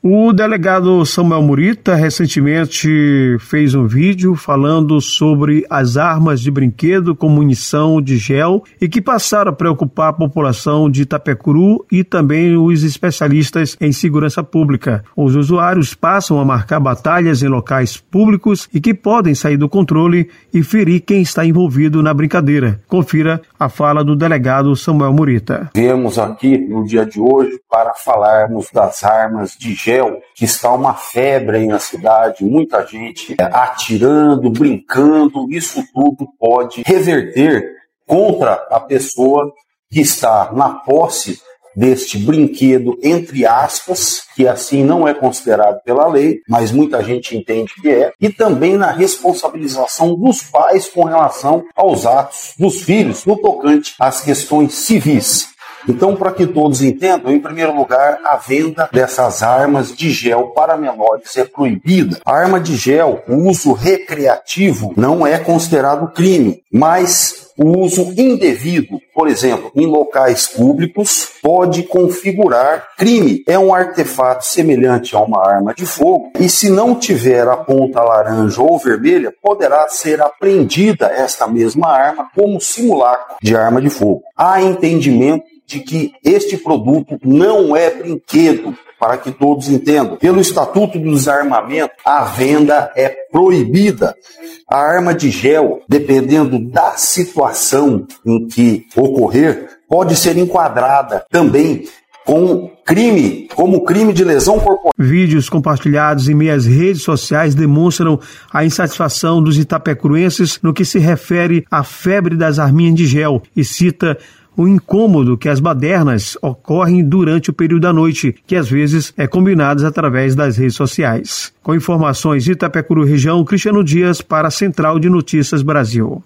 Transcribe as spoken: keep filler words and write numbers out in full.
O delegado Samuel Murita recentemente fez um vídeo falando sobre as armas de brinquedo com munição de gel e que passaram a preocupar a população de Itapecuru e também os especialistas em segurança pública. Os usuários passam a marcar batalhas em locais públicos e que podem sair do controle e ferir quem está envolvido na brincadeira. Confira a fala do delegado Samuel Murita. Viemos aqui no dia de hoje para falarmos das armas de gel, que está uma febre aí na cidade, muita gente atirando, brincando. Isso tudo pode reverter contra a pessoa que está na posse deste brinquedo, entre aspas, que assim não é considerado pela lei, mas muita gente entende que é, e também na responsabilização dos pais com relação aos atos dos filhos no tocante às questões civis. Então, para que todos entendam, em primeiro lugar, a venda dessas armas de gel para menores é proibida. A arma de gel, o uso recreativo, não é considerado crime, mas o uso indevido, por exemplo, em locais públicos, pode configurar crime. É um artefato semelhante a uma arma de fogo e, se não tiver a ponta laranja ou vermelha, poderá ser apreendida esta mesma arma como simulacro de arma de fogo. Há entendimento de que este produto não é brinquedo, para que todos entendam. Pelo Estatuto do Desarmamento, a venda é proibida. A arma de gel, dependendo da situação em que ocorrer, pode ser enquadrada também com crime, como crime de lesão corporal. Vídeos compartilhados em meias redes sociais demonstram a insatisfação dos itapecuruenses no que se refere à febre das arminhas de gel e cita o incômodo que as badernas ocorrem durante o período da noite, que às vezes é combinadas através das redes sociais. Com informações de Itapecuru região, Cristiano Dias para a Central de Notícias Brasil.